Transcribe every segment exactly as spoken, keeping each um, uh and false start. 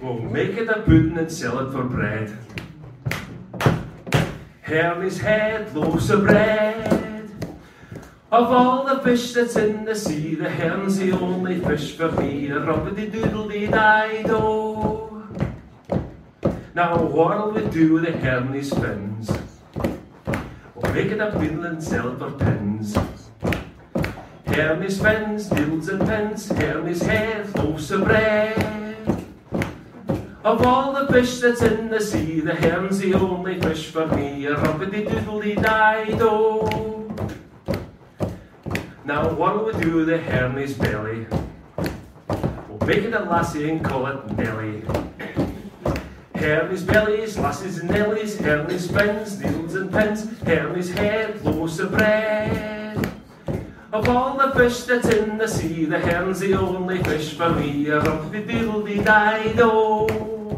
We'll make it a pudding and sell it for bread. Hermes head, loaves of bread. Of all the fish that's in the sea, the hern's the only fish for me. A rubbity-doodle-dee-die-do. Now what'll we do with the Hermes fins? We'll make it a pudding and sell it for pins. Hermes fins, needles and pins, Hermes head, loaves of bread. Of all the fish that's in the sea, the hern's the only fish for me. A rubbity-doodle-dee-die-do. Now what'll we do with the Hermes belly? We'll make it a lassie and call it Nelly. Hermes bellies, lassies and Nellies, Hermes fins, needles and pins, Hermes head, loaves of bread. Of all the fish that's in the sea, the hern's the only fish for me. A rubbity-doodle-dee-die-do.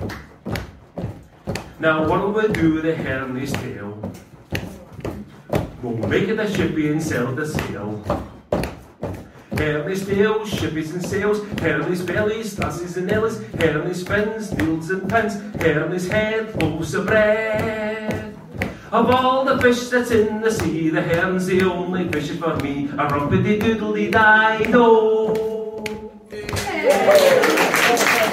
Now what'll we do with the Hermes tail? We'll make it a shippy and sell the sail. Hermes tails, shippies and sails, Hermes bellies, lassies and Nellies, Hermes fins, needles and pins, Hermes head, loaves of bread. Of all the fish that's in the sea, the hern's the only fish for me. A rubbity-doodle-dee-die-do.